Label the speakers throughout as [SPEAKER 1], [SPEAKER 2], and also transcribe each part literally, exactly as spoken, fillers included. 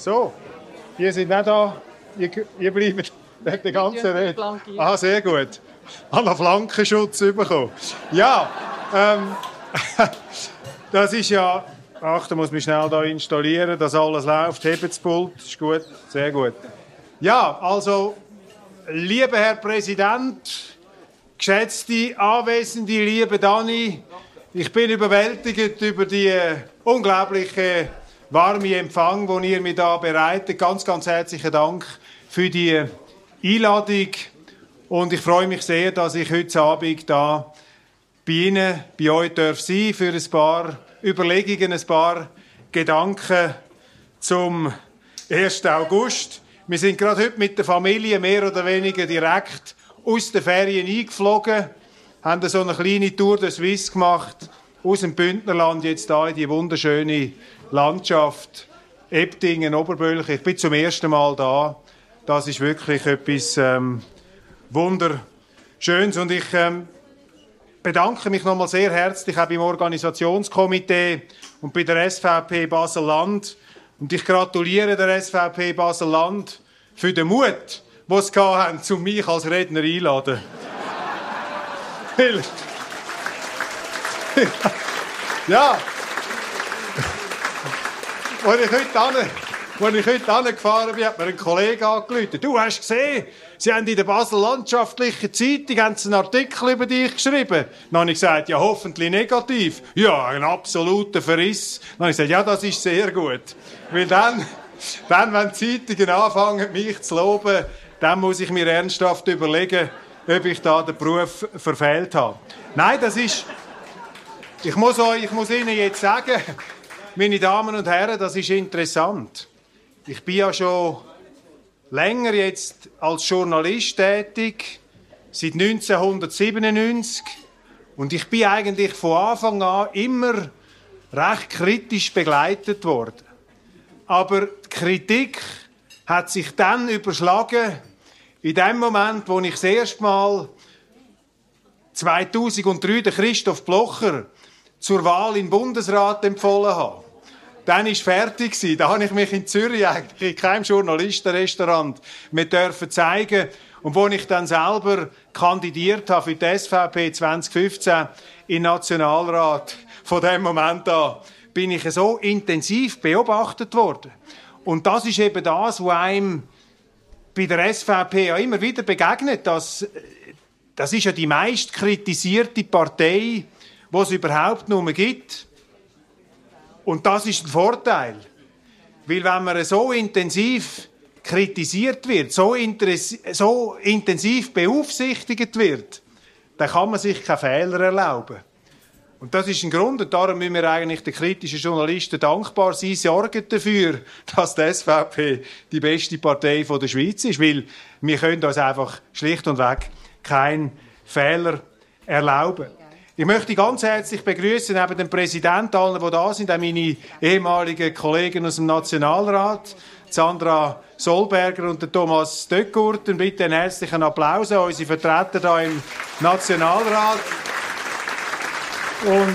[SPEAKER 1] So, ihr seid nicht da, ihr, ihr bleibt nicht die ganze Rede. Ah, sehr gut. An Flankenschutz bekommen. Ja, ähm, das ist ja... Ach, da muss mich schnell da installieren, dass alles läuft. Hebt das Pult, ist gut, sehr gut. Ja, also, lieber Herr Präsident, geschätzte Anwesende, liebe Dani, ich bin überwältigt über die unglaubliche warme Empfang, den ihr mir da bereitet. Ganz, ganz herzlichen Dank für die Einladung. Und ich freue mich sehr, dass ich heute Abend da bei Ihnen, bei euch darf sein, für ein paar Überlegungen, ein paar Gedanken zum ersten August. Wir sind gerade heute mit der Familie mehr oder weniger direkt aus den Ferien eingeflogen, haben so eine kleine Tour de Suisse gemacht, aus dem Bündnerland jetzt hier in die wunderschöne Landschaft Ebdingen, Oberbölch. Ich bin zum ersten Mal da. Das ist wirklich etwas ähm, Wunderschönes. Und ich ähm, bedanke mich nochmal sehr herzlich auch beim Organisationskomitee und bei der S V P Basel-Land. Und ich gratuliere der S V P Basel-Land für den Mut, den sie hatten, um mich als Redner einzuladen. Ja. Als ich heute hin, als ich heute hingefahren bin, hat mir ein Kollege angerufen. Du hast gesehen, sie haben in der Basel-Landschaftlichen Zeitung einen Artikel über dich geschrieben. Dann habe ich gesagt, ja, hoffentlich negativ. Ja, ein absoluter Verriss. Dann habe ich gesagt, ja, das ist sehr gut. Weil dann, dann, wenn die Zeitungen anfangen, mich zu loben, dann muss ich mir ernsthaft überlegen, ob ich da den Beruf verfehlt habe. Nein, das ist... Ich muss, euch, ich muss Ihnen jetzt sagen, meine Damen und Herren, das ist interessant. Ich bin ja schon länger jetzt als Journalist tätig, seit neunzehnhundertsiebenundneunzig. Und ich bin eigentlich von Anfang an immer recht kritisch begleitet worden. Aber die Kritik hat sich dann überschlagen, in dem Moment, wo ich das erste Mal zweitausenddrei den Christoph Blocher zur Wahl in den Bundesrat empfohlen habe. Dann war es fertig. Da habe ich mich in Zürich eigentlich in keinem Journalistenrestaurant mehr dürfen zeigen. Und als ich dann selber kandidiert habe für die S V P zwanzig fünfzehn in den Nationalrat, von dem Moment an bin ich so intensiv beobachtet worden. Und das ist eben das, was einem bei der S V P ja immer wieder begegnet. Das, das ist ja die meist kritisierte Partei, die es überhaupt nur gibt. Und das ist ein Vorteil. Weil wenn man so intensiv kritisiert wird, so, so intensiv beaufsichtigt wird, dann kann man sich keine Fehler erlauben. Und das ist ein Grund, und darum müssen wir eigentlich den kritischen Journalisten dankbar sein, sorgen dafür, dass die S V P die beste Partei der Schweiz ist, weil wir können uns einfach schlicht und weg keinen Fehler erlauben. Ich möchte ganz herzlich begrüßen neben dem Präsidenten, allen, die da sind, auch meine ehemaligen Kollegen aus dem Nationalrat, Sandra Solberger und der Thomas Döckgurten. Bitte einen herzlichen Applaus an unsere Vertreter hier im Nationalrat. Und,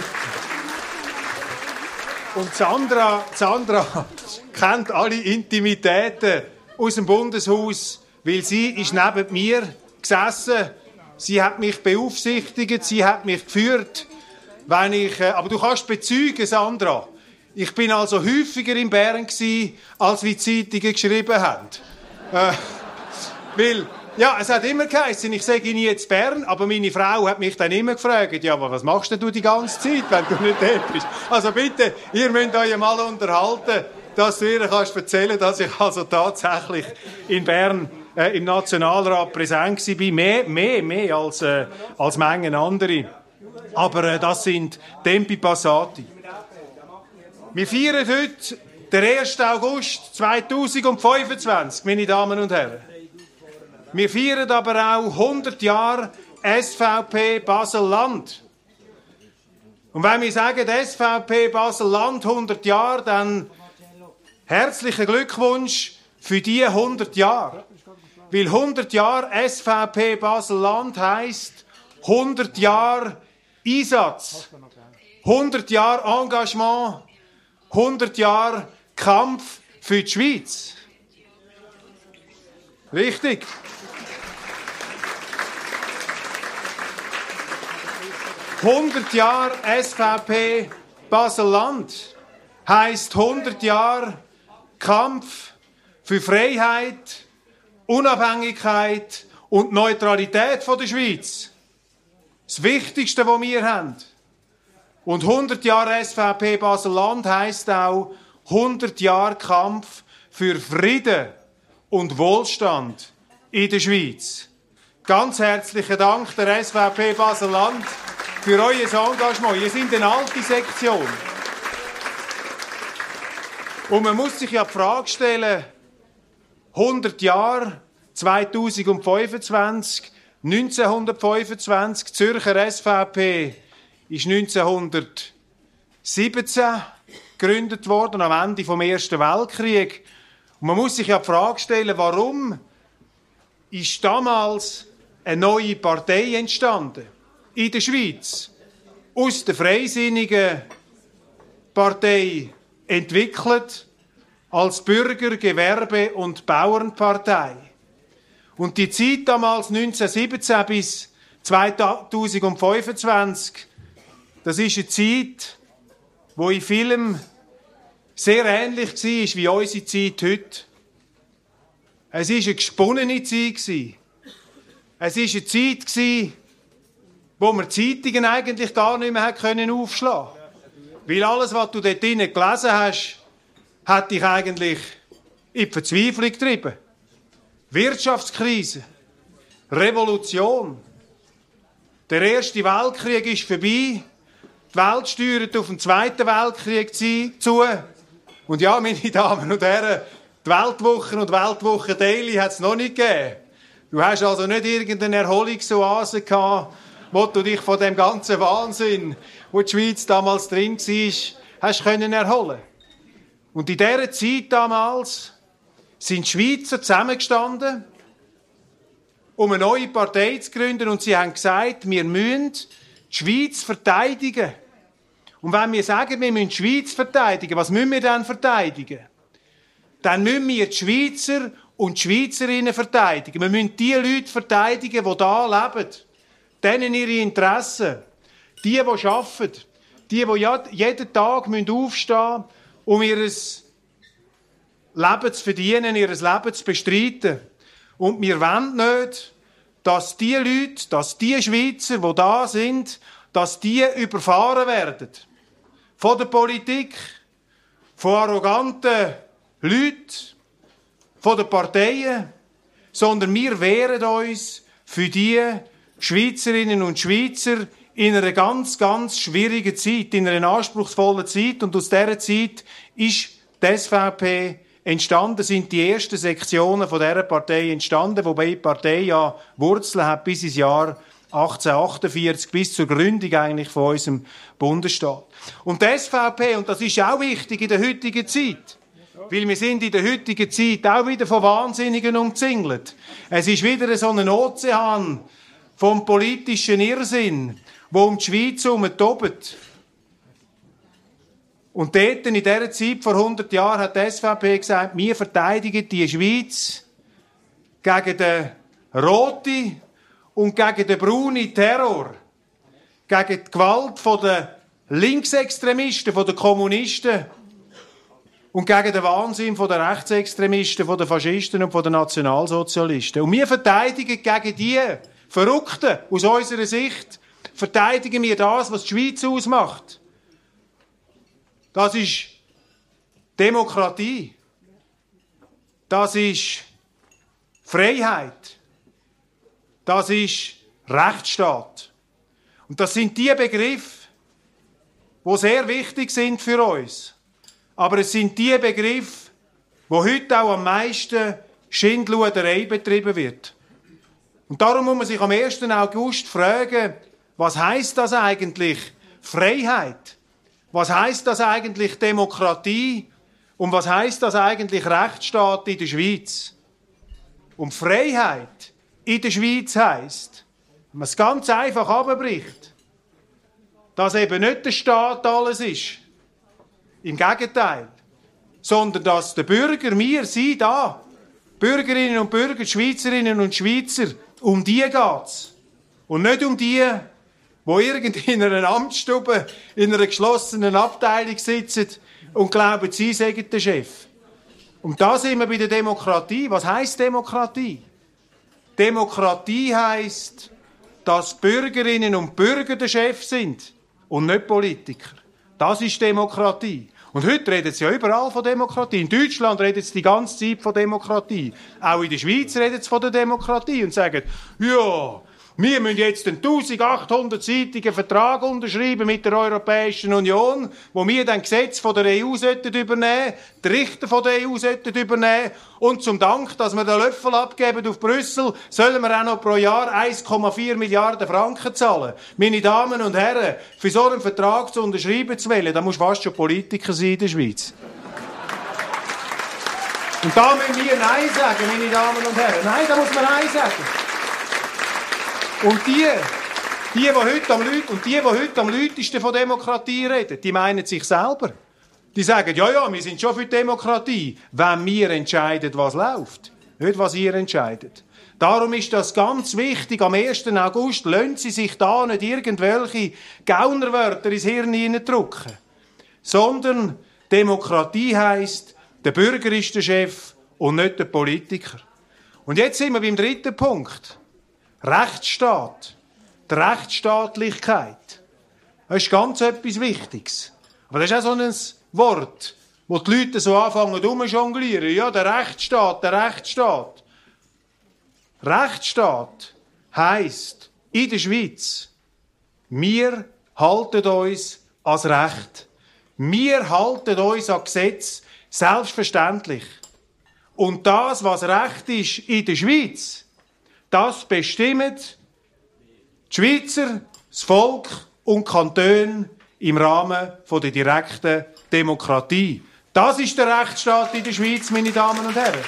[SPEAKER 1] und Sandra, Sandra kennt alle Intimitäten aus dem Bundeshaus, weil sie ist neben mir gesessen. Sie hat mich beaufsichtigt, sie hat mich geführt. Wenn ich, äh, aber du kannst bezeugen, Sandra, ich bin also häufiger in Bern gewesen, als wie die Zeitungen geschrieben haben. Äh, weil, ja, es hat immer geheißen, ich sage nie jetzt Bern, aber meine Frau hat mich dann immer gefragt, ja, aber was machst denn du die ganze Zeit, wenn du nicht dort bist? Also bitte, ihr müsst euch mal unterhalten, dass du ihr kannst erzählen, dass ich also tatsächlich in Bern Äh, im Nationalrat präsent war, mehr, mehr, mehr als, äh, als Mengen andere. Aber äh, das sind Tempi Passati. Wir feiern heute den ersten August zweitausendfünfundzwanzig, meine Damen und Herren. Wir feiern aber auch hundert Jahre S V P Basel-Land. Und wenn wir sagen, S V P Basel-Land hundert Jahre, dann herzlichen Glückwunsch für diese hundert Jahre. Weil hundert Jahre S V P Basel-Land heisst hundert Jahre Einsatz, hundert Jahre Engagement, hundert Jahre Kampf für die Schweiz. Richtig. hundert Jahre S V P Basel-Land heisst hundert Jahre Kampf für Freiheit, Unabhängigkeit und Neutralität von der Schweiz. Das Wichtigste, was wir haben. Und hundert Jahre S V P Basel-Land heisst auch hundert Jahre Kampf für Frieden und Wohlstand in der Schweiz. Ganz herzlichen Dank der S V P Basel-Land für euer Engagement. Ihr seid eine alte Sektion. Und man muss sich ja die Frage stellen, hundert Jahre, zweitausendfünfundzwanzig, neunzehnhundertfünfundzwanzig, Zürcher S V P ist neunzehnhundertsiebzehn gegründet worden, am Ende vom Ersten Weltkrieg. Und man muss sich ja die Frage stellen, warum ist damals eine neue Partei entstanden in der Schweiz, aus der Freisinnigen Partei entwickelt als Bürger-, Gewerbe- und Bauernpartei. Und die Zeit damals neunzehnhundertsiebzehn bis zweitausendfünfundzwanzig, das ist eine Zeit, wo in vielem sehr ähnlich war wie unsere Zeit heute. Es war eine gesponnene Zeit. Es war eine Zeit, wo man Zeitungen eigentlich gar nicht mehr aufschlagen konnte. Weil alles, was du dort drinnen gelesen hast, hat dich eigentlich in die Verzweiflung getrieben. Wirtschaftskrise, Revolution. Der Erste Weltkrieg ist vorbei. Die Welt steuert auf den Zweiten Weltkrieg zu. Und ja, meine Damen und Herren, die Weltwochen und Weltwochen Daily hat es noch nicht gegeben. Du hast also nicht irgendeine Erholungsoase gehabt, wo du dich von dem ganzen Wahnsinn, wo die Schweiz damals drin war, hast können erholen. Und in dieser Zeit damals sind die Schweizer zusammengestanden, um eine neue Partei zu gründen, und sie haben gesagt, wir müssen die Schweiz verteidigen. Und wenn wir sagen, wir müssen die Schweiz verteidigen, was müssen wir dann verteidigen? Dann müssen wir die Schweizer und die Schweizerinnen verteidigen. Wir müssen die Leute verteidigen, die hier leben. Denen ihre Interessen. Die, die arbeiten. Die, die jeden Tag aufstehen müssen, um ihr Leben zu verdienen, ihr Leben zu bestreiten. Und wir wollen nicht, dass die Leute, dass die Schweizer, die da sind, dass die überfahren werden. Von der Politik, von arroganten Leuten, von den Parteien, sondern wir wehren uns für die Schweizerinnen und Schweizer in einer ganz, ganz schwierigen Zeit, in einer anspruchsvollen Zeit. Und aus dieser Zeit ist die S V P entstanden, sind die ersten Sektionen von dieser Partei entstanden, wobei die Partei ja Wurzeln hat bis ins Jahr achtzehnhundertachtundvierzig, bis zur Gründung eigentlich von unserem Bundesstaat. Und die S V P, und das ist auch wichtig in der heutigen Zeit, weil wir sind in der heutigen Zeit auch wieder von Wahnsinnigen umzingelt. Es ist wieder so ein Ozean vom politischen Irrsinn, wo um die Schweiz herum tobt. Und dort, in dieser Zeit, vor hundert Jahren, hat die S V P gesagt, wir verteidigen die Schweiz gegen den roten und gegen den braunen Terror. Gegen die Gewalt der Linksextremisten, der Kommunisten und gegen den Wahnsinn der Rechtsextremisten, der Faschisten und der Nationalsozialisten. Und wir verteidigen gegen die Verrückten, aus unserer Sicht, verteidigen wir das, was die Schweiz ausmacht. Das ist Demokratie. Das ist Freiheit. Das ist Rechtsstaat. Und das sind die Begriffe, die sehr wichtig sind für uns. Aber es sind die Begriffe, wo heute auch am meisten Schindluderei betrieben wird. Und darum muss man sich am ersten August fragen, was heisst das eigentlich Freiheit? Was heisst das eigentlich Demokratie? Und was heisst das eigentlich Rechtsstaat in der Schweiz? Und Freiheit in der Schweiz heisst, wenn man es ganz einfach herunterbricht, dass eben nicht der Staat alles ist. Im Gegenteil. sondern dass der Bürger, wir, Sie da, Bürgerinnen und Bürger, Schweizerinnen und Schweizer, um die geht's. Und nicht um die, die irgendwie in einer Amtsstube, in einer geschlossenen Abteilung sitzen und glauben, sie sagen der Chef. Und da sind wir bei der Demokratie. Was heisst Demokratie? Demokratie heisst, dass Bürgerinnen und Bürger der Chef sind und nicht Politiker. Das ist Demokratie. Und heute reden sie ja überall von Demokratie. In Deutschland reden sie die ganze Zeit von Demokratie. Auch in der Schweiz reden sie von der Demokratie und sagen, ja, wir müssen jetzt einen eintausendachthundert-seitigen Vertrag unterschreiben mit der Europäischen Union, wo wir dann Gesetze von der E U sollten übernehmen, die Richter von der E U sollten übernehmen und zum Dank, dass wir den Löffel abgeben auf Brüssel, sollen wir auch noch pro Jahr eins Komma vier Milliarden Franken zahlen. Meine Damen und Herren, für so einen Vertrag zu unterschreiben zu wollen, da muss fast schon Politiker sein in der Schweiz. Und da müssen wir Nein sagen, meine Damen und Herren. Nein, da muss man Nein sagen. Und die, die, die heute am Leut, und die, die heute am lautesten von Demokratie reden, die meinen sich selber. Die sagen, ja, ja, wir sind schon für Demokratie, wenn wir entscheiden, was läuft. Nicht, was ihr entscheidet. Darum ist das ganz wichtig. Am ersten August lassen Sie sich da nicht irgendwelche Gaunerwörter ins Hirn hineindrücken. Sondern Demokratie heisst, der Bürger ist der Chef und nicht der Politiker. Und jetzt sind wir beim dritten Punkt. Rechtsstaat, die Rechtsstaatlichkeit, das ist ganz etwas Wichtiges. Aber das ist auch so ein Wort, wo die Leute so anfangen rumjonglieren. Ja, der Rechtsstaat, der Rechtsstaat. Rechtsstaat heisst in der Schweiz, wir halten uns ans Recht. Wir halten uns an Gesetz, selbstverständlich. Und das, was Recht ist in der Schweiz, das bestimmen die Schweizer, das Volk und die Kantone im Rahmen der direkten Demokratie. Das ist der Rechtsstaat in der Schweiz, meine Damen und Herren.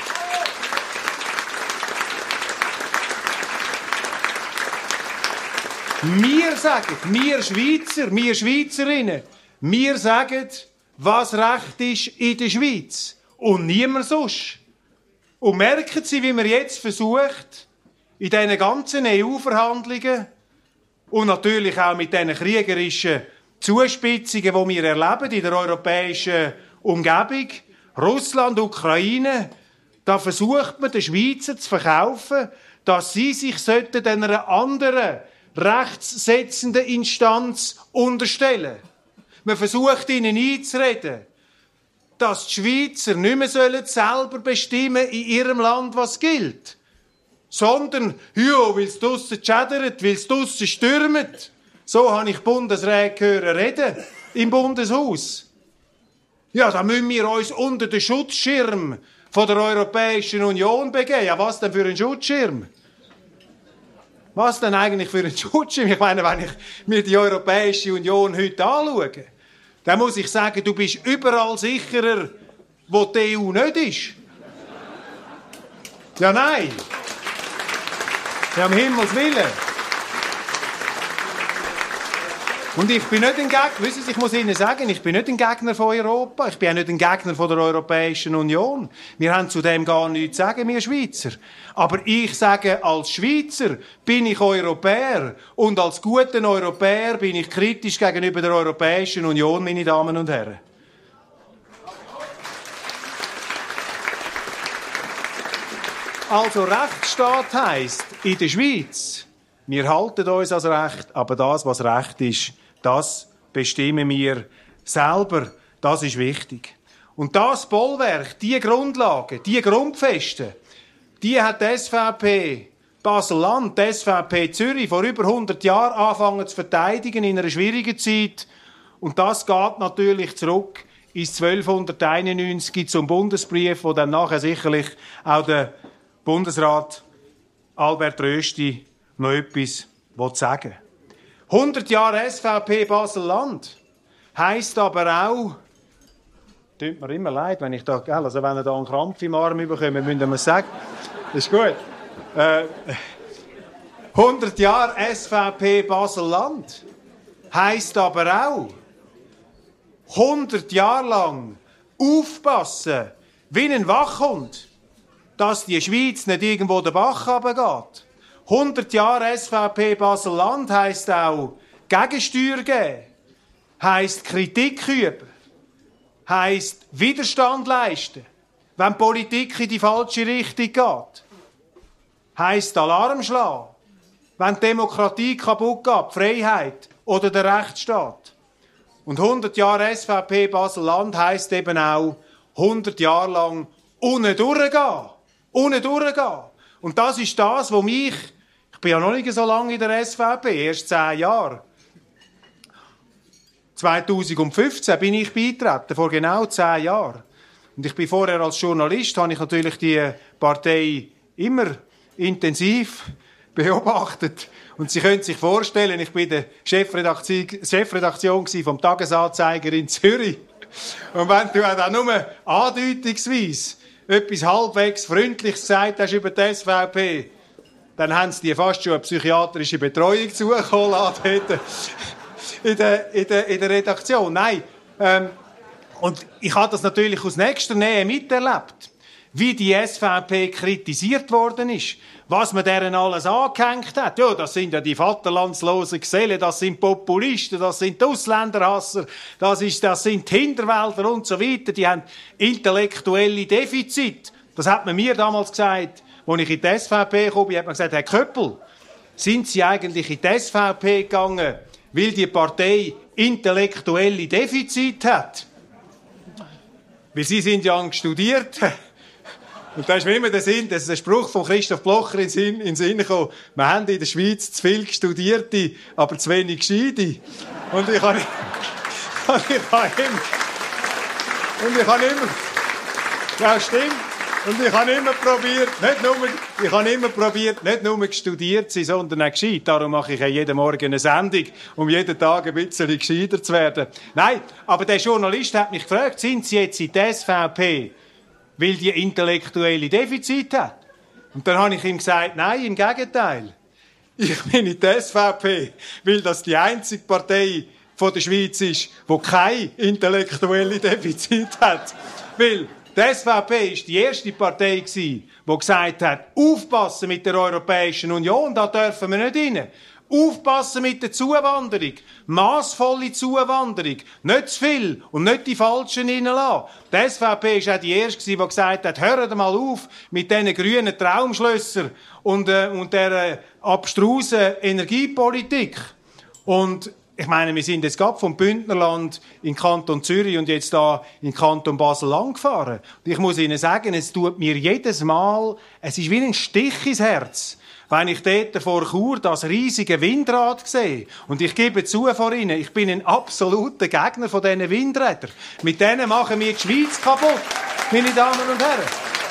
[SPEAKER 1] Wir sagen, wir Schweizer, wir Schweizerinnen, wir sagen, was Recht ist in der Schweiz und niemand sonst. Und merken Sie, wie man jetzt versucht, in diesen ganzen E U-Verhandlungen und natürlich auch mit diesen kriegerischen Zuspitzungen, die wir erleben in der europäischen Umgebung, Russland, Ukraine, da versucht man den Schweizer zu verkaufen, dass sie sich einer anderen rechtssetzenden Instanz unterstellen. Man versucht ihnen einzureden, dass die Schweizer nicht mehr selber bestimmen in ihrem Land, was gilt. Sondern, ja, weil es draussen schädert, weil es draussen stürmt. So habe ich Bundesräte hören reden im Bundeshaus. Ja, da müssen wir uns unter den Schutzschirm von der Europäischen Union begeben. Ja, was denn für ein Schutzschirm? Was denn eigentlich für ein Schutzschirm? Ich meine, wenn ich mir die Europäische Union heute anschaue, dann muss ich sagen, du bist überall sicherer, wo die E U nicht ist. Ja, nein. Ja, um Himmels Willen. Und ich bin nicht ein Gegner, wissen Sie, ich muss Ihnen sagen, ich bin nicht ein Gegner von Europa, ich bin auch nicht ein Gegner von der Europäischen Union. Wir haben zu dem gar nichts zu sagen, wir Schweizer. Aber ich sage, als Schweizer bin ich Europäer und als guter Europäer bin ich kritisch gegenüber der Europäischen Union, meine Damen und Herren. Also Rechtsstaat heisst in der Schweiz, wir halten uns als Recht, aber das, was Recht ist, das bestimmen wir selber. Das ist wichtig. Und das Bollwerk, die Grundlagen, die Grundfesten, die hat die S V P Basel-Land, die S V P Zürich vor über hundert Jahren angefangen zu verteidigen in einer schwierigen Zeit. Und das geht natürlich zurück ins zwölfhunderteinundneunzig zum Bundesbrief, wo dann nachher sicherlich auch der Bundesrat Albert Rösti noch etwas sagen will. hundert Jahre S V P Basel-Land heisst aber auch, tut mir immer leid, wenn ich da, also wenn ihr da einen Krampf im Arm bekommt, müsst ihr mir sagen. Das ist gut. Äh, hundert Jahre S V P Basel-Land heisst aber auch, hundert Jahre lang aufpassen, wie ein Wachhund, dass die Schweiz nicht irgendwo den Bach runtergeht. hundert Jahre S V P Basel-Land heisst auch Gegensteuer geben, heisst Kritik üben, heisst Widerstand leisten, wenn die Politik in die falsche Richtung geht, heisst Alarm schlagen, wenn die Demokratie kaputt geht, die Freiheit oder der Rechtsstaat. Und hundert Jahre S V P Basel-Land heisst eben auch hundert Jahre lang ohne durchgehen. Ohne durchgehen. Und das ist das, was mich, ich bin ja noch nicht so lange in der S V P, erst zehn Jahre. zweitausendfünfzehn bin ich beigetreten, vor genau zehn Jahren. Und ich bin vorher als Journalist, habe ich natürlich die Partei immer intensiv beobachtet. Und Sie können sich vorstellen, ich bin der Chefredaktion, Chefredaktion vom Tagesanzeiger in Zürich. Und wenn du auch nur andeutungsweise etwas halbwegs Freundliches gesagt hast über die S V P, dann haben sie dir fast schon eine psychiatrische Betreuung zukommen lassen in der, in der, in der Redaktion. Nein, ähm, und ich habe das natürlich aus nächster Nähe miterlebt, wie die S V P kritisiert worden ist, was man deren alles angehängt hat. Ja, das sind ja die vaterlandslosen Gesellen, das sind Populisten, das sind die Ausländerhasser, das, ist, das sind die Hinterwäldler und so weiter. Die haben intellektuelle Defizite. Das hat man mir damals gesagt, als ich in die S V P kam, hat man gesagt, Herr Köppel, sind Sie eigentlich in die S V P gegangen, weil die Partei intellektuelle Defizite hat? Weil Sie sind ja studiert. Und da ist mir immer der Sinn, das ist ein Spruch von Christoph Blocher in den Sinn, in den Sinn gekommen. Wir haben in der Schweiz zu viel Studierte, aber zu wenig Gescheite. Und ich habe, und ich habe immer, und ich habe immer, ja stimmt, und ich habe immer probiert, nicht nur, ich habe immer probiert, nicht nur studiert zu sein, sondern auch gescheit. Darum mache ich ja jeden Morgen eine Sendung, um jeden Tag ein bisschen gescheiter zu werden. Nein, aber der Journalist hat mich gefragt, sind Sie jetzt in der S V P, weil die intellektuelle Defizite hat? Und dann habe ich ihm gesagt, nein, im Gegenteil. Ich bin in der S V P, weil das die einzige Partei von der Schweiz ist, die keine intellektuelle Defizite hat. Weil die S V P war die erste Partei, die gesagt hat, aufpassen mit der Europäischen Union, da dürfen wir nicht rein. Aufpassen mit der Zuwanderung. Massvolle Zuwanderung. Nicht zu viel und nicht die Falschen reinlassen. Die S V P war auch die erste, die gesagt hat, hört mal auf mit diesen grünen Traumschlössern und, äh, und dieser abstrusen Energiepolitik. Und ich meine, wir sind jetzt gerade vom Bündnerland in Kanton Zürich und jetzt da in Kanton Basel-Land gefahren. Und ich muss Ihnen sagen, es tut mir jedes Mal, es ist wie ein Stich ins Herz, wenn ich dort vor Chur das riesige Windrad sehe. Und ich gebe zu vor Ihnen, ich bin ein absoluter Gegner von diesen Windrädern. Mit denen machen wir die Schweiz kaputt, meine Damen und Herren.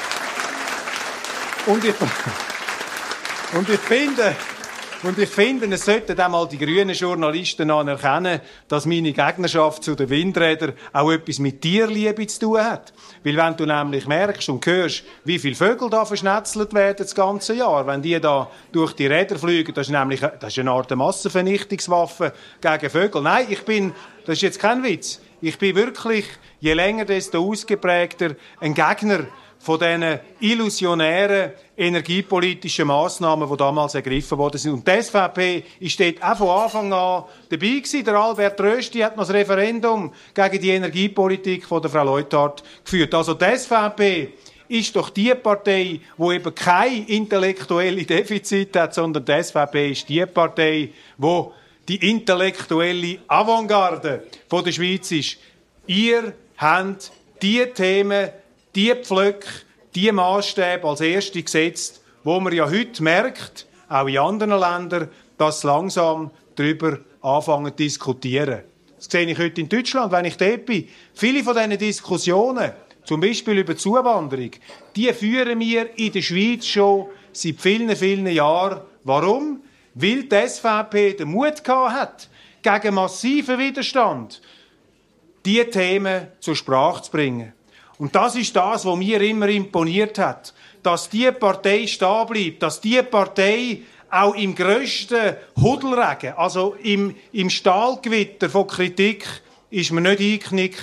[SPEAKER 1] Und ich, und ich finde, Und ich finde, es sollten einmal die grünen Journalisten anerkennen, dass meine Gegnerschaft zu den Windrädern auch etwas mit Tierliebe zu tun hat. Weil wenn du nämlich merkst und hörst, wie viele Vögel da verschnetzelt werden das ganze Jahr, wenn die da durch die Räder fliegen, das ist nämlich das ist eine Art Massenvernichtungswaffe gegen Vögel. Nein, ich bin, das ist jetzt kein Witz, ich bin wirklich, je länger, desto ausgeprägter ein Gegner von diesen illusionären energiepolitischen Massnahmen, die damals ergriffen worden sind. Und die S V P ist dort auch von Anfang an dabei gewesen. Der Albert Rösti hat noch das Referendum gegen die Energiepolitik von der Frau Leuthard geführt. Also die S V P ist doch die Partei, die eben kein intellektuelle Defizit hat, sondern die S V P ist die Partei, die die intellektuelle Avantgarde von der Schweiz ist. Ihr habt die Themen, die Pflöcke, die Maßstäbe als erste gesetzt, wo man ja heute merkt, auch in anderen Ländern, dass langsam darüber anfangen zu diskutieren. Das sehe ich heute in Deutschland, wenn ich dort bin. Viele von diesen Diskussionen, zum Beispiel über Zuwanderung, die führen wir in der Schweiz schon seit vielen, vielen Jahren. Warum? Weil die S V P den Mut gehabt hat, gegen massiven Widerstand diese Themen zur Sprache zu bringen. Und das ist das, was mir immer imponiert hat. Dass die Partei stehen bleibt, dass die Partei auch im grössten Hudelregen, also im, im Stahlgewitter von Kritik, ist man nicht eingeknickt,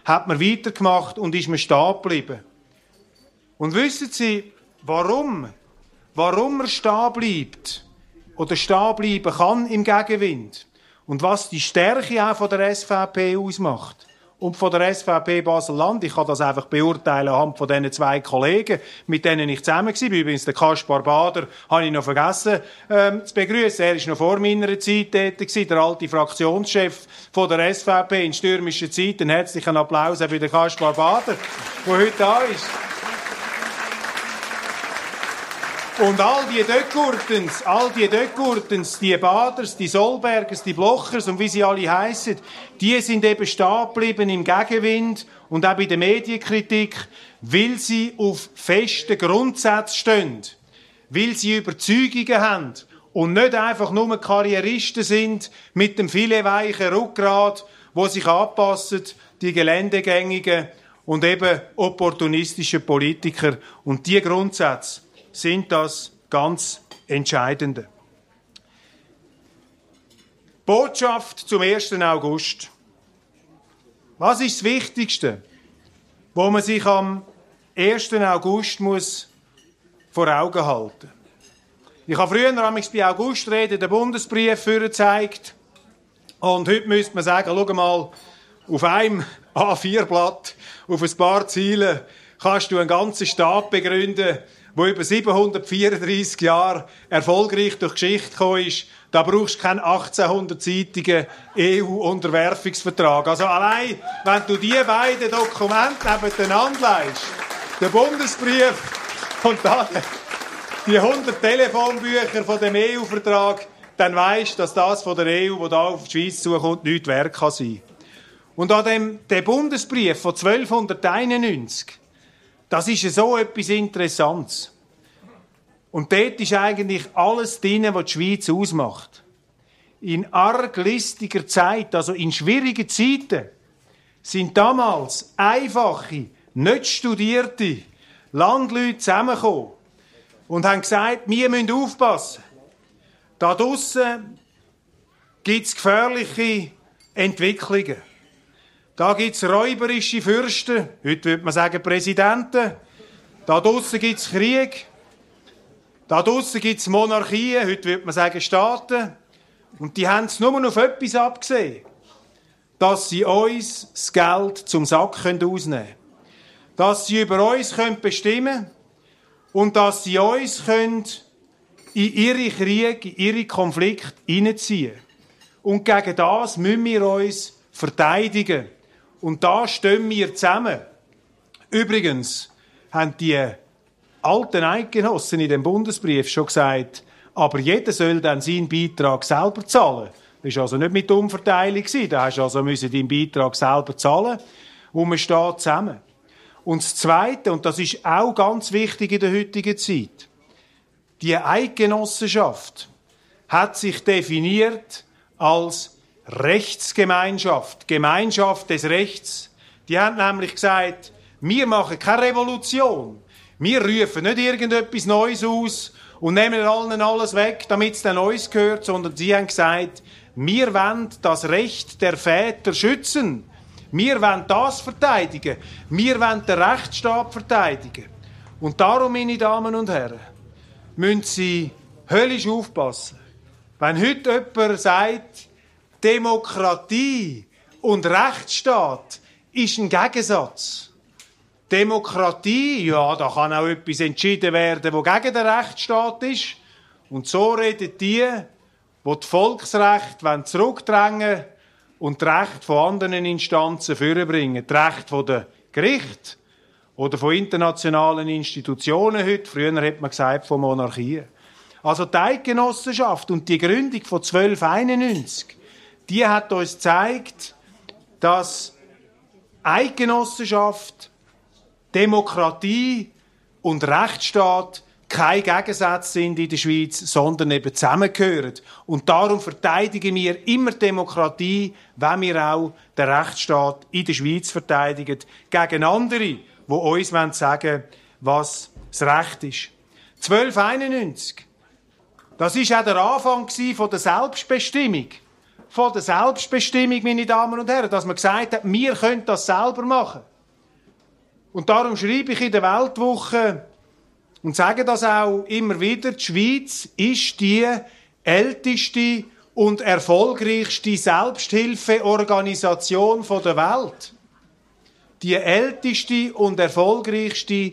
[SPEAKER 1] hat man weitergemacht und ist man stehen geblieben. Und wissen Sie, warum? Warum man stehen bleibt oder stehen bleiben kann im Gegenwind? Und was die Stärke auch von der S V P ausmacht? Und von der S V P Basel-Land, ich kann das einfach beurteilen anhand von diesen zwei Kollegen, mit denen ich zusammen war. Übrigens, der Kaspar Bader habe ich noch vergessen ähm, zu begrüßen. Er war noch vor meiner Zeit tätig, der alte Fraktionschef von der S V P in stürmischen Zeiten. Herzlichen Applaus für den Kaspar Bader, der heute da ist. Und all die Döckgurtens, all die Döckgurtens, die Baders, die Solbergers, die Blochers und wie sie alle heissen, die sind eben stehen geblieben im Gegenwind und auch bei der Medienkritik, weil sie auf festen Grundsätzen stehen, weil sie Überzeugungen haben und nicht einfach nur Karrieristen sind mit dem filetweichen Rückgrat, wo sich anpassen, die geländegängigen und eben opportunistischen Politiker. Und die Grundsätze sind das ganz Entscheidende. Botschaft zum ersten August. Was ist das Wichtigste, wo man sich am ersten August muss vor Augen halten? Ich habe früher bei Augustreden den Bundesbrief vorgezeigt. Und heute müsste man sagen, schau mal, auf einem A vier Blatt, auf ein paar Zeilen, kannst du einen ganzen Staat begründen, wo über siebenhundertvierunddreissig Jahre erfolgreich durch die Geschichte gekommen ist. Da brauchst du keinen achtzehnhundertseitigen E U-Unterwerfungsvertrag. Also allein, wenn du die beiden Dokumente nebeneinander legst, den Bundesbrief und dann die hundert Telefonbücher von dem E U-Vertrag, dann weisst du, dass das von der E U, das da auf die Schweiz zukommt, nichts wert kann sein. Und an dem der Bundesbrief von zwölfhunderteinundneunzig, das ist so etwas Interessantes. Und dort ist eigentlich alles drin, was die Schweiz ausmacht. In arglistiger Zeit, also in schwierigen Zeiten, sind damals einfache, nicht studierte Landleute zusammengekommen und haben gesagt, wir müssen aufpassen. Da draussen gibt es gefährliche Entwicklungen. Da gibt es räuberische Fürsten, heute würde man sagen Präsidenten. Da draussen gibt es Krieg. Da draussen gibt es Monarchien, heute würde man sagen Staaten. Und die haben es nur auf etwas abgesehen, dass sie uns das Geld zum Sack ausnehmen können. Dass sie über uns bestimmen können und dass sie uns in ihre Kriege, in ihre Konflikte hineinziehen. Und gegen das müssen wir uns verteidigen. Und da stehen wir zusammen. Übrigens haben die alten Eidgenossen in dem Bundesbrief schon gesagt, aber jeder soll dann seinen Beitrag selber zahlen. Das war also nicht mit Umverteilung. Da hast du also deinen Beitrag selber zahlen und man steht zusammen. Und das Zweite, und das ist auch ganz wichtig in der heutigen Zeit, die Eidgenossenschaft hat sich definiert als Rechtsgemeinschaft, Gemeinschaft des Rechts. Die haben nämlich gesagt, wir machen keine Revolution. Wir rufen nicht irgendetwas Neues aus und nehmen allen alles weg, damit es dann uns gehört, sondern sie haben gesagt, wir wollen das Recht der Väter schützen. Wir wollen das verteidigen. Wir wollen den Rechtsstaat verteidigen. Und darum, meine Damen und Herren, müssen Sie höllisch aufpassen. Wenn heute jemand sagt, Demokratie und Rechtsstaat ist ein Gegensatz. Demokratie, ja, da kann auch etwas entschieden werden, wo gegen den Rechtsstaat ist. Und so reden die, die die Volksrechte zurückdrängen wollen und die Rechte von anderen Instanzen vorbringen. Die Rechte von der Gerichte oder von internationalen Institutionen heute. Früher hat man gesagt, von Monarchien. Also die Eidgenossenschaft und die Gründung von zwölfhunderteinundneunzig, die hat uns gezeigt, dass Eidgenossenschaft, Demokratie und Rechtsstaat keine Gegensätze sind in der Schweiz, sondern eben zusammengehören. Und darum verteidigen wir immer Demokratie, wenn wir auch den Rechtsstaat in der Schweiz verteidigen, gegen andere, die uns sagen wollen, was das Recht ist. zwölfhunderteinundneunzig, das war auch der Anfang der Selbstbestimmung von der Selbstbestimmung, meine Damen und Herren, dass man gesagt hat, wir können das selber machen. Und darum schreibe ich in der Weltwoche und sage das auch immer wieder, die Schweiz ist die älteste und erfolgreichste Selbsthilfeorganisation der Welt. Die älteste und erfolgreichste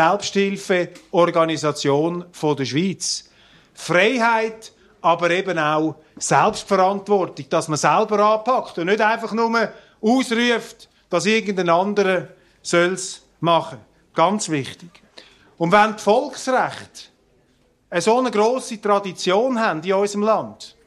[SPEAKER 1] Selbsthilfeorganisation der Schweiz. Freiheit, aber eben auch Selbstverantwortung, dass man selber anpackt und nicht einfach nur ausruft, dass irgendein anderer soll's machen. Ganz wichtig. Und wenn die Volksrechte eine so eine grosse Tradition haben in unserem Land,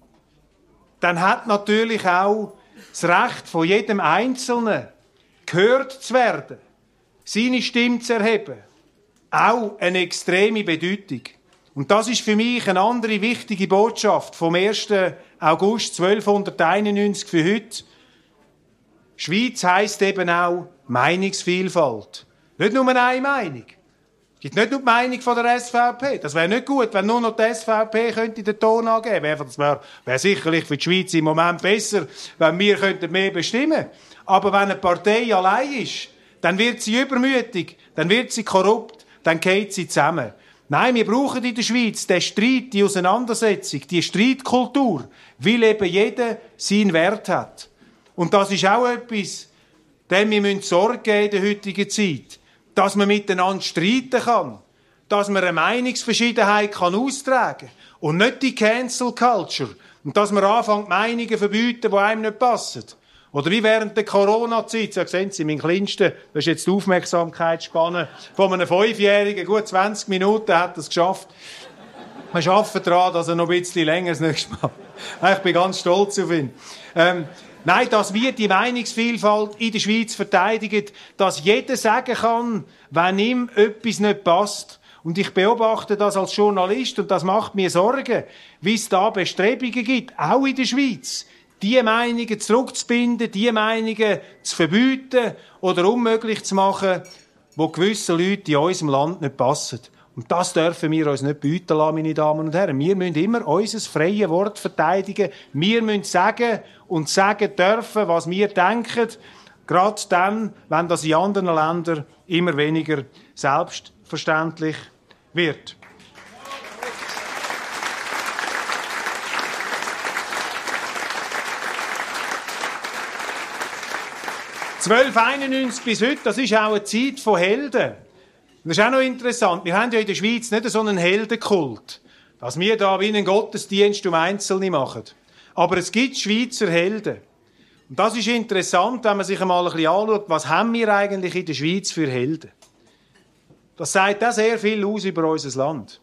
[SPEAKER 1] dann hat natürlich auch das Recht von jedem Einzelnen, gehört zu werden, seine Stimme zu erheben, auch eine extreme Bedeutung. Und das ist für mich eine andere wichtige Botschaft vom ersten August zwölfhunderteinundneunzig für heute. Schweiz heisst eben auch Meinungsvielfalt. Nicht nur eine Meinung. Es gibt nicht nur die Meinung von der S V P. Das wäre nicht gut, wenn nur noch die S V P könnte den Ton angeben könnte. Das wäre, wäre sicherlich für die Schweiz im Moment besser, wenn wir könnten mehr bestimmen könnten. Aber wenn eine Partei allein ist, dann wird sie übermütig, dann wird sie korrupt, dann geht sie zusammen. Nein, wir brauchen in der Schweiz den Streit, die Auseinandersetzung, die Streitkultur, weil eben jeder seinen Wert hat. Und das ist auch etwas, dem wir müssen Sorge geben in der heutigen Zeit, dass man miteinander streiten kann, dass man eine Meinungsverschiedenheit kann austragen kann und nicht die Cancel Culture und dass man anfängt, Meinungen zu verbieten, die einem nicht passen. Oder wie während der Corona-Zeit, so sehen Sie, mein Kleinster, das ist jetzt die Aufmerksamkeitsspanne von einem Fünfjährigen, gut zwanzig Minuten hat er es geschafft. Wir arbeiten daran, dass er noch ein bisschen länger das nächste Mal. Ich bin ganz stolz auf ihn. Ähm, nein, dass wir die Meinungsvielfalt in der Schweiz verteidigen, dass jeder sagen kann, wenn ihm etwas nicht passt. Und ich beobachte das als Journalist und das macht mir Sorgen, wie es da Bestrebungen gibt, auch in der Schweiz, die Meinungen zurückzubinden, die Meinungen zu verbieten oder unmöglich zu machen, die gewissen Leuten in unserem Land nicht passen. Und das dürfen wir uns nicht bieten lassen, meine Damen und Herren. Wir müssen immer unser freies Wort verteidigen. Wir müssen sagen und sagen dürfen, was wir denken. Gerade dann, wenn das in anderen Ländern immer weniger selbstverständlich wird. zwölfhunderteinundneunzig bis heute, das ist auch eine Zeit von Helden. Das ist auch noch interessant. Wir haben ja in der Schweiz nicht so einen Heldenkult, dass wir da wie einen Gottesdienst um Einzelne machen. Aber es gibt Schweizer Helden. Und das ist interessant, wenn man sich einmal ein bisschen anschaut, was haben wir eigentlich in der Schweiz für Helden. Das sagt auch sehr viel aus über unser Land.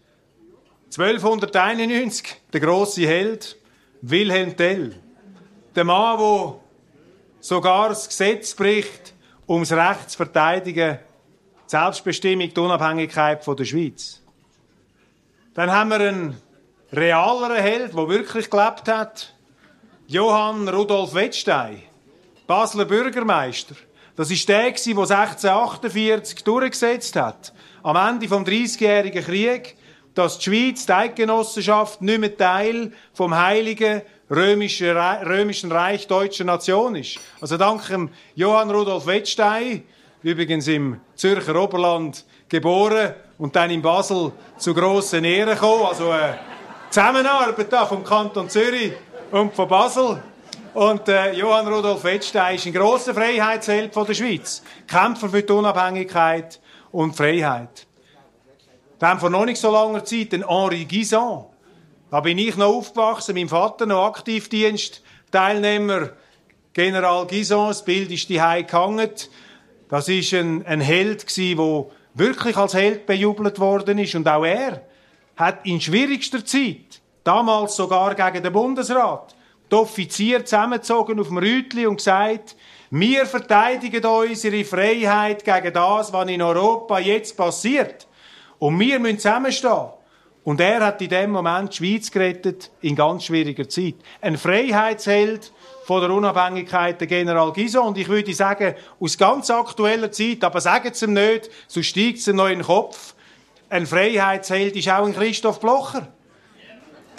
[SPEAKER 1] zwölfhunderteinundneunzig, der grosse Held, Wilhelm Tell. Der Mann, der sogar das Gesetz bricht, um das Recht zu verteidigen, die Selbstbestimmung, die Unabhängigkeit der Schweiz. Dann haben wir einen realeren Held, der wirklich gelebt hat. Johann Rudolf Wettstein, Basler Bürgermeister. Das war der, der sechzehnhundertachtundvierzig durchgesetzt hat, am Ende des dreißigjährigen Krieges, dass die Schweiz, die Eidgenossenschaft, nicht mehr Teil vom heiligen römischen Reich, römischen Reich deutscher Nation ist. Also dank dem Johann Rudolf Wettstein, übrigens im Zürcher Oberland geboren und dann in Basel zu grossen Ehren gekommen. Also eine Zusammenarbeit da vom Kanton Zürich und von Basel. Und äh, Johann Rudolf Wettstein ist ein grosser Freiheitsheld von der Schweiz. Kämpfer für die Unabhängigkeit und Freiheit. Dann vor noch nicht so langer Zeit den Henri Guisan. Da bin ich noch aufgewachsen, mein Vater noch Aktivdienstteilnehmer, General Guisan, das Bild ist die Hause gehangen. Das war ein, ein Held, der wirklich als Held bejubelt worden ist. Und auch er hat in schwierigster Zeit, damals sogar gegen den Bundesrat, die Offiziere zusammengezogen auf dem Rütli und gesagt, wir verteidigen unsere Freiheit gegen das, was in Europa jetzt passiert. Und wir müssen zusammenstehen. Und er hat in dem Moment die Schweiz gerettet, in ganz schwieriger Zeit. Ein Freiheitsheld von der Unabhängigkeit, der General Guisan. Und ich würde sagen, aus ganz aktueller Zeit, aber sagen Sie ihm nicht, sonst steigt es ihm noch in den Kopf. Ein Freiheitsheld ist auch ein Christoph Blocher.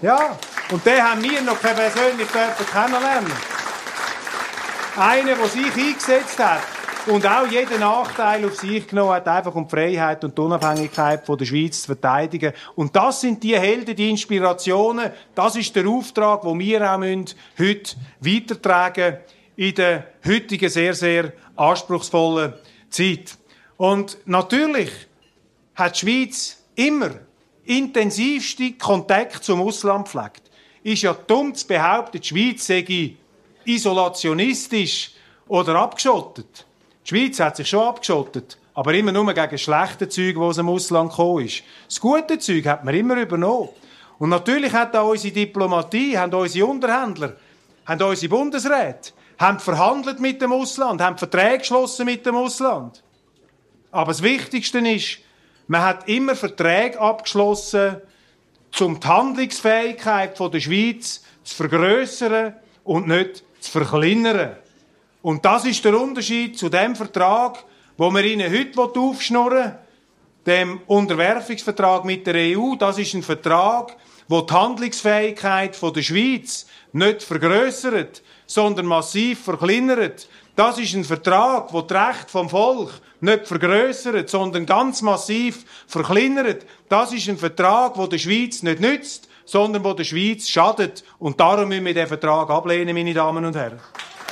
[SPEAKER 1] Ja, und den haben wir noch kein persönlich kennenlernen. Einer, der sich eingesetzt hat und auch jeden Nachteil auf sich genommen hat, einfach um die Freiheit und die Unabhängigkeit von der Schweiz zu verteidigen. Und das sind die Helden, die Inspirationen. Das ist der Auftrag, den wir auch heute weitertragen in der heutigen sehr, sehr anspruchsvollen Zeit. Und natürlich hat die Schweiz immer intensivste Kontakt zum Ausland gepflegt. Ist ja dumm zu behaupten, die Schweiz sei isolationistisch oder abgeschottet. Die Schweiz hat sich schon abgeschottet, aber immer nur gegen schlechte Zeug, die aus dem Ausland gekommen ist. Das gute Zeug hat man immer übernommen. Und natürlich hat auch unsere Diplomatie, haben unsere Unterhändler, haben unsere Bundesräte, haben verhandelt mit dem Ausland, haben Verträge geschlossen mit dem Ausland. Aber das Wichtigste ist, man hat immer Verträge abgeschlossen, um die Handlungsfähigkeit der Schweiz zu vergrössern und nicht zu verkleinern. Und das ist der Unterschied zu dem Vertrag, wo wir Ihnen heute aufschnurren, dem Unterwerfungsvertrag mit der E U. Das ist ein Vertrag, der die Handlungsfähigkeit der Schweiz nicht vergrössert, sondern massiv verkleinert. Das ist ein Vertrag, der die Rechte vom Volk nicht vergrössert, sondern ganz massiv verkleinert. Das ist ein Vertrag, der der Schweiz nicht nützt, sondern der der Schweiz schadet. Und darum müssen wir den Vertrag ablehnen, meine Damen und Herren.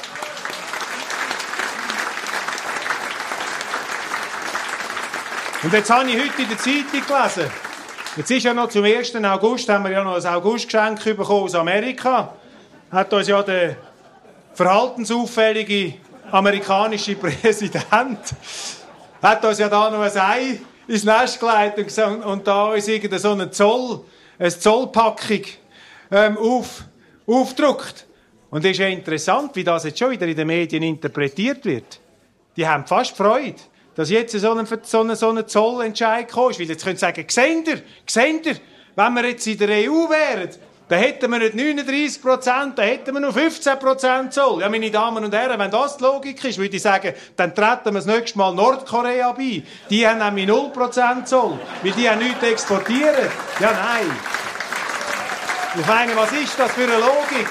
[SPEAKER 1] Und jetzt habe ich heute in der Zeitung gelesen, jetzt ist ja noch zum ersten August, haben wir ja noch ein Augustgeschenk bekommen aus Amerika, hat uns ja der verhaltensauffällige amerikanische Präsident, hat uns ja da noch ein Ei ins Nest gelegt und, gesagt, und da uns irgendeine so eine Zoll, eine Zollpackung ähm, auf, aufgedruckt. Und es ist ja interessant, wie das jetzt schon wieder in den Medien interpretiert wird. Die haben fast Freude, dass jetzt so ein, so ein, so ein Zollentscheid gekommen ist. Weil jetzt können sie sagen, seht ihr, seht ihr, wenn wir jetzt in der E U wären, dann hätten wir nicht neununddreissig Prozent, dann hätten wir nur fünfzehn Prozent Zoll. Ja, meine Damen und Herren, wenn das die Logik ist, würde ich sagen, dann treten wir das nächste Mal Nordkorea bei. Die haben nämlich null Prozent Zoll, weil die haben nichts exportieren. Ja, nein. Ich meine, was ist das für eine Logik?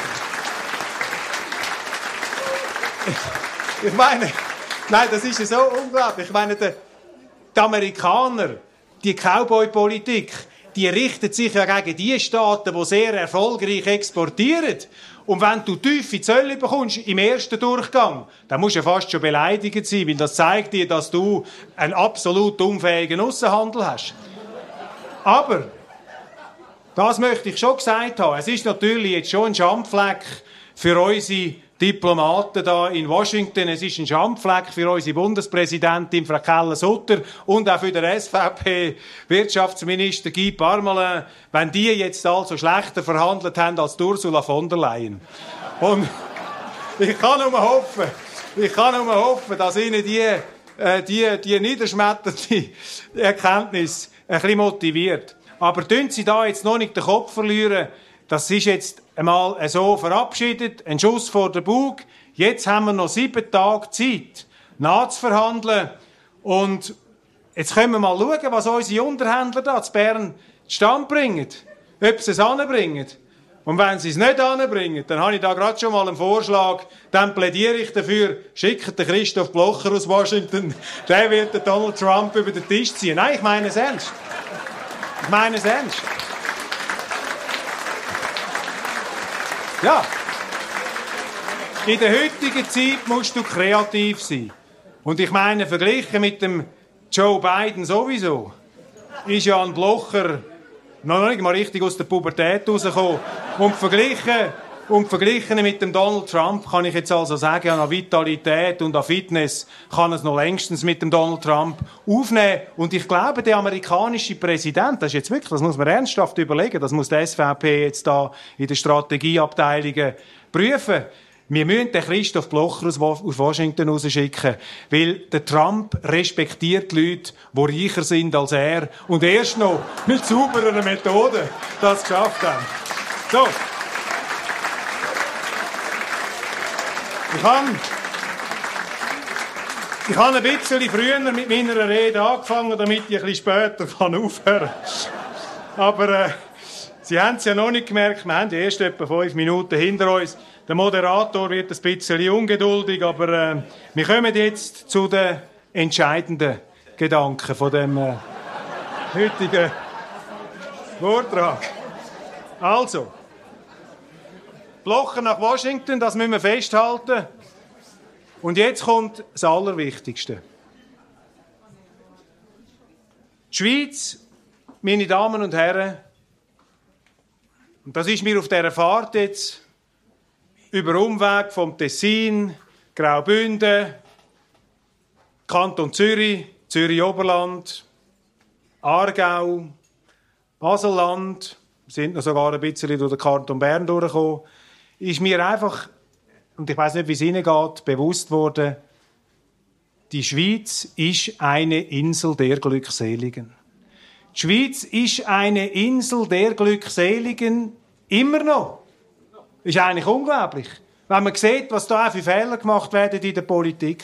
[SPEAKER 1] Ich meine, nein, das ist ja so unglaublich. Ich meine, die, die Amerikaner, die Cowboy-Politik, die richtet sich ja gegen die Staaten, die sehr erfolgreich exportieren. Und wenn du tiefe Zölle bekommst im ersten Durchgang, dann musst du ja fast schon beleidigt sein, weil das zeigt dir, dass du einen absolut unfähigen Aussenhandel hast. Aber, das möchte ich schon gesagt haben, es ist natürlich jetzt schon ein Schandfleck für unsere Diplomaten da in Washington. Es ist ein Schandfleck für unsere Bundespräsidentin Frau Keller-Sutter und auch für den S V P-Wirtschaftsminister Guy Parmelin, wenn die jetzt also schlechter verhandelt haben als Ursula von der Leyen. Und ich kann nur hoffen, ich kann nur hoffen, dass ihnen die, äh, die, die niederschmetternde Erkenntnis ein bisschen motiviert. Aber tun Sie da jetzt noch nicht den Kopf verlieren. Das ist jetzt einmal so verabschiedet, ein Schuss vor den Bug. Jetzt haben wir noch sieben Tage Zeit, nachzuverhandeln. Und jetzt können wir mal schauen, was unsere Unterhändler da zu Bern zustande bringen. Ob sie es anbringen. Und wenn sie es nicht anbringen, dann habe ich da gerade schon mal einen Vorschlag. Dann plädiere ich dafür, schickt den Christoph Blocher aus Washington. Der wird den Donald Trump über den Tisch ziehen. Nein, ich meine es ernst. Ich meine es ernst. Ja, in der heutigen Zeit musst du kreativ sein. Und ich meine, verglichen mit dem Joe Biden sowieso, ist ja ein Blocher noch nicht mal richtig aus der Pubertät rausgekommen. Und verglichen, und verglichen mit dem Donald Trump kann ich jetzt also sagen, an Vitalität und an Fitness kann es noch längstens mit dem Donald Trump aufnehmen. Und ich glaube, der amerikanische Präsident, das ist jetzt wirklich, das muss man ernsthaft überlegen, das muss der S V P jetzt da in den Strategieabteilungen prüfen. Wir müssen den Christoph Blocher aus Washington rausschicken, weil der Trump respektiert die Leute, die reicher sind als er und erst noch mit saubereren Methoden das geschafft haben. So. Ich habe, ich habe ein bisschen früher mit meiner Rede angefangen, damit ich ein bisschen später aufhören kann. Aber äh, Sie haben es ja noch nicht gemerkt, wir haben ja erst etwa fünf Minuten hinter uns. Der Moderator wird ein bisschen ungeduldig, aber äh, wir kommen jetzt zu den entscheidenden Gedanken von dem äh, heutigen Vortrag. Also, Blocher nach Washington, das müssen wir festhalten. Und jetzt kommt das Allerwichtigste. Die Schweiz, meine Damen und Herren, und das ist mir auf dieser Fahrt jetzt über Umweg vom Tessin, Graubünden, Kanton Zürich, Zürich-Oberland, Aargau, Baselland, wir sind noch sogar ein bisschen durch den Kanton Bern durchgekommen, ist mir einfach, und ich weiss nicht, wie es Ihnen geht, bewusst worden, die Schweiz ist eine Insel der Glückseligen. Die Schweiz ist eine Insel der Glückseligen immer noch. Ist eigentlich unglaublich, wenn man sieht, was da auch für Fehler gemacht werden in der Politik.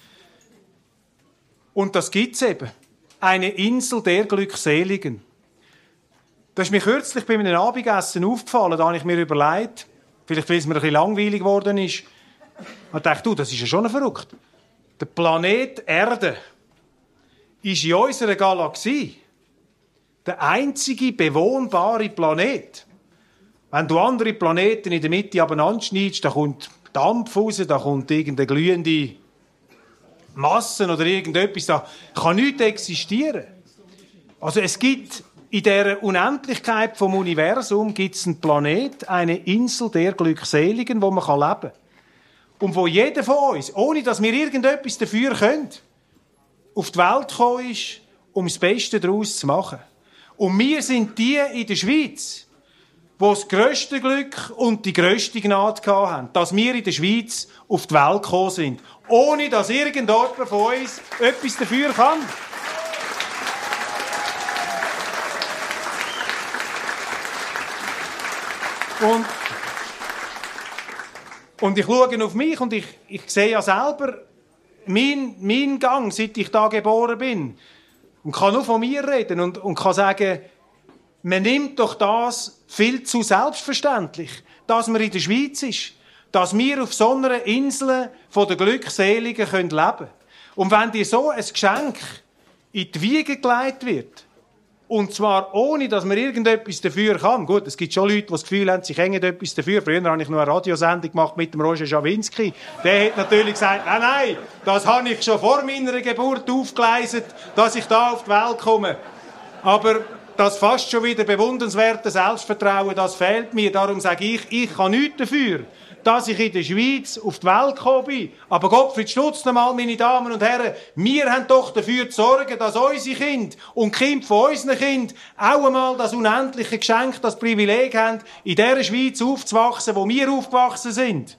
[SPEAKER 1] Und das gibt's eben. Eine Insel der Glückseligen. Das ist mir kürzlich bei einem Abendessen aufgefallen, da habe ich mir überlegt, vielleicht weil es mir ein bisschen langweilig geworden ist, ich dachte, du, das ist ja schon verrückt. Der Planet Erde ist in unserer Galaxie der einzige bewohnbare Planet. Wenn du andere Planeten in der Mitte abeinander schneidest, da kommt Dampf raus, da kommt irgendeine glühende Masse oder irgendetwas, da kann nichts existieren. Also es gibt in dieser Unendlichkeit vom Universum gibt's einen Planet, eine Insel der Glückseligen, wo man leben kann. Und wo jeder von uns, ohne dass wir irgendetwas dafür können, auf die Welt gekommen ist, um das Beste daraus zu machen. Und wir sind die in der Schweiz, die das grösste Glück und die grösste Gnade hatten, dass wir in der Schweiz auf die Welt gekommen sind, ohne dass irgendjemand von uns etwas dafür kann. Und, und ich schaue auf mich und ich, ich sehe ja selber meinen mein Gang, seit ich da geboren bin. Und kann nur von mir reden und, und kann sagen, man nimmt doch das viel zu selbstverständlich, dass man in der Schweiz ist, dass wir auf so einer Insel von den Glückseligen leben können. Und wenn dir so ein Geschenk in die Wiege gelegt wird, und zwar ohne, dass man irgendetwas dafür kann. Gut, es gibt schon Leute, die das Gefühl haben, sie können etwas dafür. Früher habe ich noch eine Radiosendung gemacht mit dem Roger Schawinski. Der hat natürlich gesagt, nein, nein, das habe ich schon vor meiner Geburt aufgeleistet, dass ich da auf die Welt komme. Aber das fast schon wieder bewundernswerte Selbstvertrauen, das fehlt mir. Darum sage ich, ich kann nichts dafür, dass ich in der Schweiz auf die Welt gekommen bin. Aber Gottfried Stutz nochmal, meine Damen und Herren, wir haben doch dafür zu sorgen, dass unsere Kinder und die Kinder von unseren Kindern auch einmal das unendliche Geschenk, das Privileg haben, in dieser Schweiz aufzuwachsen, wo wir aufgewachsen sind.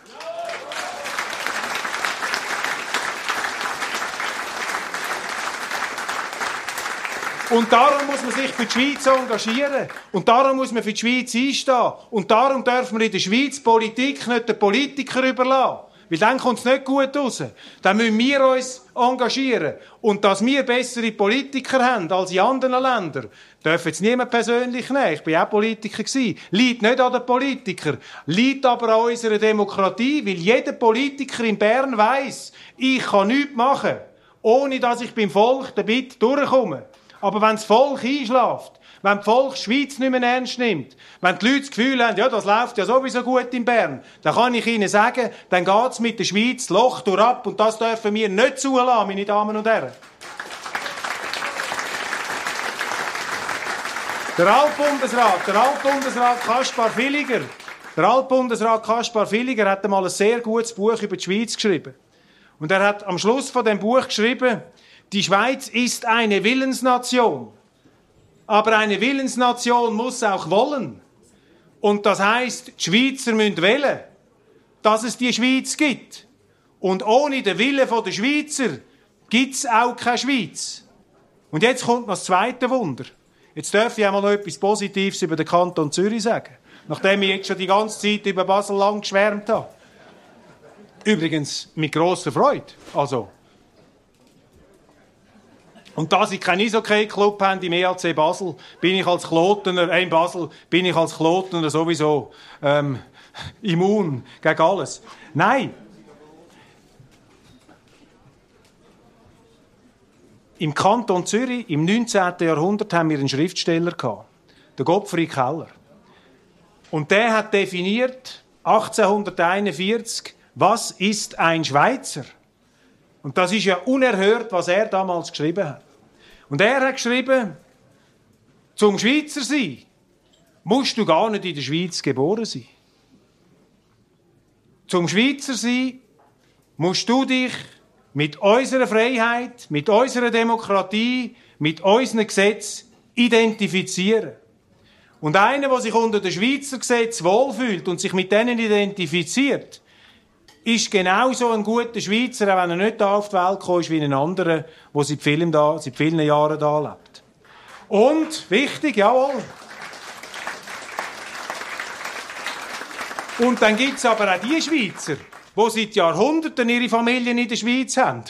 [SPEAKER 1] Und darum muss man sich für die Schweiz engagieren. Und darum muss man für die Schweiz einstehen. Und darum dürfen wir in der Schweiz Politik nicht den Politikern überlassen. Weil dann kommt es nicht gut raus. Dann müssen wir uns engagieren. Und dass wir bessere Politiker haben als in anderen Ländern, darf jetzt niemand persönlich nehmen. Ich war auch Politiker. Liegt nicht an den Politikern, liegt aber an unserer Demokratie. Weil jeder Politiker in Bern weiss, ich kann nichts machen, ohne dass ich beim Volk damit durchkomme. Aber wenn das Volk einschläft, wenn das Volk die Schweiz nicht mehr ernst nimmt, wenn die Leute das Gefühl haben, ja, das läuft ja sowieso gut in Bern, dann kann ich Ihnen sagen, dann geht es mit der Schweiz Loch durch ab und das dürfen wir nicht zulassen, meine Damen und Herren. Der Altbundesrat, der Altbundesrat Kaspar Villiger, der Altbundesrat Kaspar Villiger hat einmal ein sehr gutes Buch über die Schweiz geschrieben. Und er hat am Schluss von dem Buch geschrieben, die Schweiz ist eine Willensnation. Aber eine Willensnation muss auch wollen. Und das heisst, die Schweizer müssen wählen, dass es die Schweiz gibt. Und ohne den Willen der Schweizer gibt es auch keine Schweiz. Und jetzt kommt noch das zweite Wunder. Jetzt darf ich einmal noch etwas Positives über den Kanton Zürich sagen. Nachdem ich jetzt schon die ganze Zeit über Basel lang geschwärmt habe. Übrigens mit grosser Freude. Also, Und da sie keinen Eishockey-Club haben im E A C Basel, bin ich als Klotener, äh in Basel, bin ich als Klotener sowieso ähm, immun gegen alles. Nein. Im Kanton Zürich, im neunzehnten Jahrhundert, haben wir einen Schriftsteller gehabt, den Gottfried Keller. Und der hat definiert, achtzehnhunderteinundvierzig, was ist ein Schweizer? Und das ist ja unerhört, was er damals geschrieben hat. Und er hat geschrieben, zum Schweizer sein musst du gar nicht in der Schweiz geboren sein. Zum Schweizer sein musst du dich mit unserer Freiheit, mit unserer Demokratie, mit unseren Gesetzen identifizieren. Und einer, der sich unter den Schweizer Gesetzen wohlfühlt und sich mit denen identifiziert, ist genauso ein guter Schweizer, auch wenn er nicht da auf die Welt gekommen ist, wie ein anderer, der seit vielen, da, seit vielen Jahren da lebt. Und, wichtig, jawohl. Und dann gibt es aber auch die Schweizer, die seit Jahrhunderten ihre Familien in der Schweiz haben.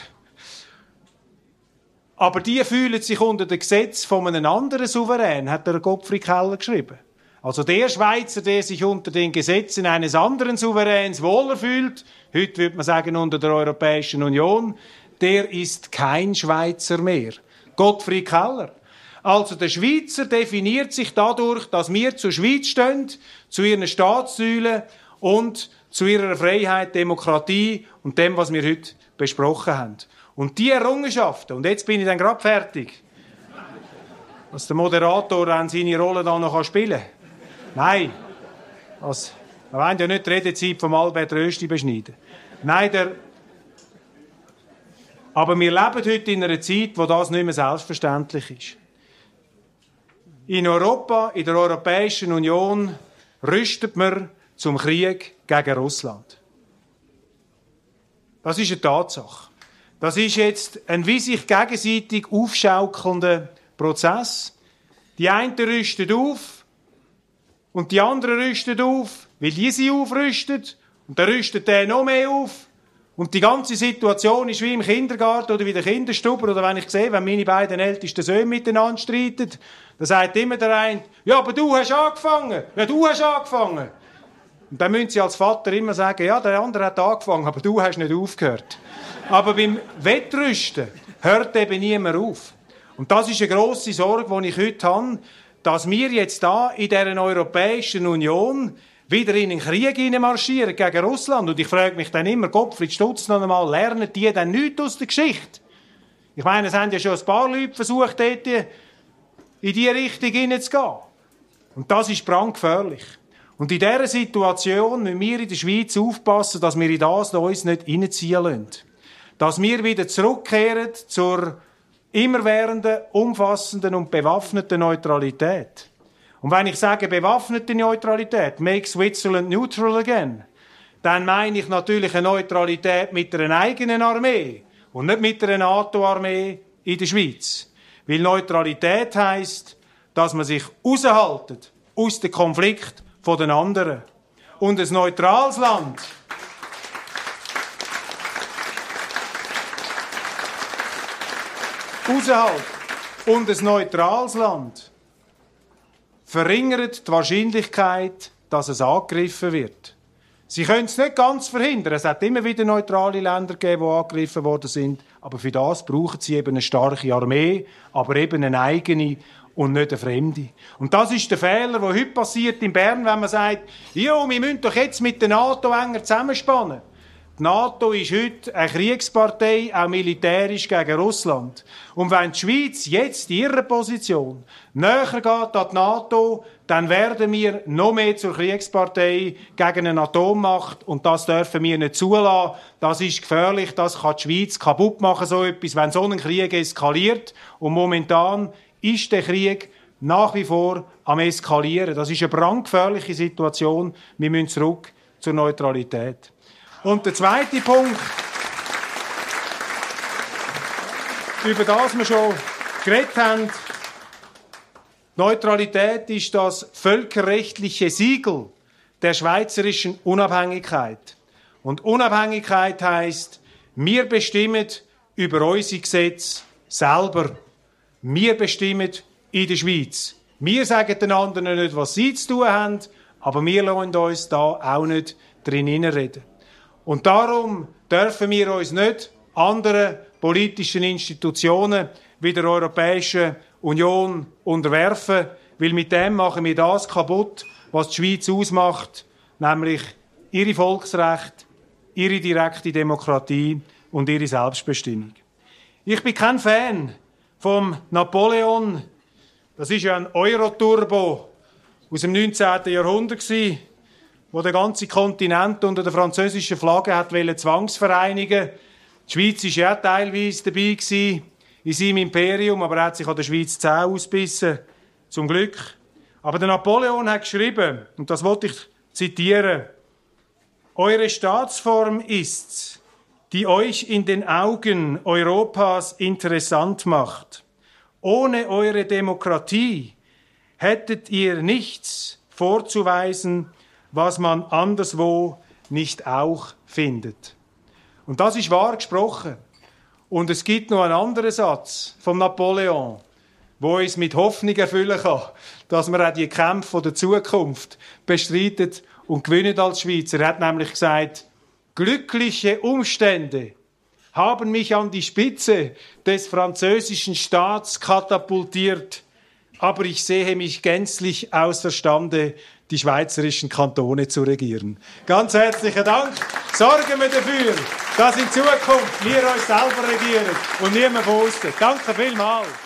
[SPEAKER 1] Aber die fühlen sich unter dem Gesetz von einem anderen Souverän, hat der Gottfried Keller geschrieben. Also der Schweizer, der sich unter den Gesetzen eines anderen Souveräns wohler fühlt, heute würde man sagen unter der Europäischen Union, der ist kein Schweizer mehr. Gottfried Keller. Also der Schweizer definiert sich dadurch, dass wir zur Schweiz stehen, zu ihren Staatssäulen und zu ihrer Freiheit, Demokratie und dem, was wir heute besprochen haben. Und die Errungenschaften, und jetzt bin ich dann gerade fertig, dass der Moderator dann seine Rolle da noch spielen kann. Nein, also, wir wollen ja nicht die Redezeit von Albert Rösti beschneiden. Nein, der... aber wir leben heute in einer Zeit, wo das nicht mehr selbstverständlich ist. In Europa, in der Europäischen Union, rüstet man zum Krieg gegen Russland. Das ist eine Tatsache. Das ist jetzt ein wie sich gegenseitig aufschaukelnder Prozess. Die einen rüsten auf, und die anderen rüsten auf, weil die sie aufrüsten. Und dann rüstet der noch mehr auf. Und die ganze Situation ist wie im Kindergarten oder wie der Kinderstube. Oder wenn ich sehe, wenn meine beiden ältesten Söhne miteinander streiten, dann sagt immer der eine, ja, aber du hast angefangen. Ja, du hast angefangen. Und dann müssen sie als Vater immer sagen, ja, der andere hat angefangen, aber du hast nicht aufgehört. Aber beim Wettrüsten hört eben niemand auf. Und das ist eine grosse Sorge, die ich heute habe, dass wir jetzt da in dieser Europäischen Union wieder in einen Krieg hineinmarschieren gegen Russland. Und ich frage mich dann immer, Gottfried Stutz noch einmal, lernen die dann nichts aus der Geschichte? Ich meine, es haben ja schon ein paar Leute versucht, dort in diese Richtung hineinzugehen. Und das ist brandgefährlich. Und in dieser Situation müssen wir in der Schweiz aufpassen, dass wir in das uns nicht hineinziehen lassen. Dass wir wieder zurückkehren zur immerwährenden, umfassenden und bewaffneten Neutralität. Und wenn ich sage bewaffnete Neutralität, make Switzerland neutral again, dann meine ich natürlich eine Neutralität mit einer eigenen Armee und nicht mit einer NATO-Armee in der Schweiz. Weil Neutralität heisst, dass man sich raushaltet aus dem Konflikt von den anderen. Und ein neutrales Land raushält und ein neutrales Land verringert die Wahrscheinlichkeit, dass es angegriffen wird. Sie können es nicht ganz verhindern. Es hat immer wieder neutrale Länder gegeben, die angegriffen worden sind. Aber für das brauchen sie eben eine starke Armee, aber eben eine eigene und nicht eine fremde. Und das ist der Fehler, der heute passiert in Bern, wenn man sagt, ja, wir müssen doch jetzt mit der NATO enger zusammenspannen. Die NATO ist heute eine Kriegspartei, auch militärisch gegen Russland. Und wenn die Schweiz jetzt in ihrer Position näher geht an die NATO, dann werden wir noch mehr zur Kriegspartei gegen eine Atommacht. Und das dürfen wir nicht zulassen. Das ist gefährlich, das kann die Schweiz kaputt machen, so etwas, wenn so ein Krieg eskaliert. Und momentan ist der Krieg nach wie vor am Eskalieren. Das ist eine brandgefährliche Situation. Wir müssen zurück zur Neutralität. Und der zweite Punkt, über das wir schon geredet haben, Neutralität ist das völkerrechtliche Siegel der schweizerischen Unabhängigkeit. Und Unabhängigkeit heisst, wir bestimmen über unsere Gesetze selber. Wir bestimmen in der Schweiz. Wir sagen den anderen nicht, was sie zu tun haben, aber wir lassen uns da auch nicht drin reden. Und darum dürfen wir uns nicht anderen politischen Institutionen wie der Europäischen Union unterwerfen, weil mit dem machen wir das kaputt, was die Schweiz ausmacht, nämlich ihre Volksrechte, ihre direkte Demokratie und ihre Selbstbestimmung. Ich bin kein Fan vom Napoleon. Das ist ja ein Euroturbo aus dem neunzehnten Jahrhundert gsi, wo der ganze Kontinent unter der französischen Flagge hat zwangsvereinigen. Die Schweiz war ja teilweise dabei gsi in seinem Imperium, aber er hat sich an der Schweiz Zähne ausgebissen. Zum Glück. Aber der Napoleon hat geschrieben, und das wollte ich zitieren: Eure Staatsform ist's, die euch in den Augen Europas interessant macht. Ohne eure Demokratie hättet ihr nichts vorzuweisen, was man anderswo nicht auch findet. Und das ist wahr gesprochen. Und es gibt noch einen anderen Satz von Napoleon, wo uns mit Hoffnung erfüllen kann, dass wir auch die Kämpfe der Zukunft bestreiten und gewinnen als Schweizer. Er hat nämlich gesagt, glückliche Umstände haben mich an die Spitze des französischen Staats katapultiert, aber ich sehe mich gänzlich außerstande, die schweizerischen Kantone zu regieren. Ganz herzlichen Dank. Sorgen wir dafür, dass in Zukunft wir uns selber regieren und niemand von außen. Danke vielmals.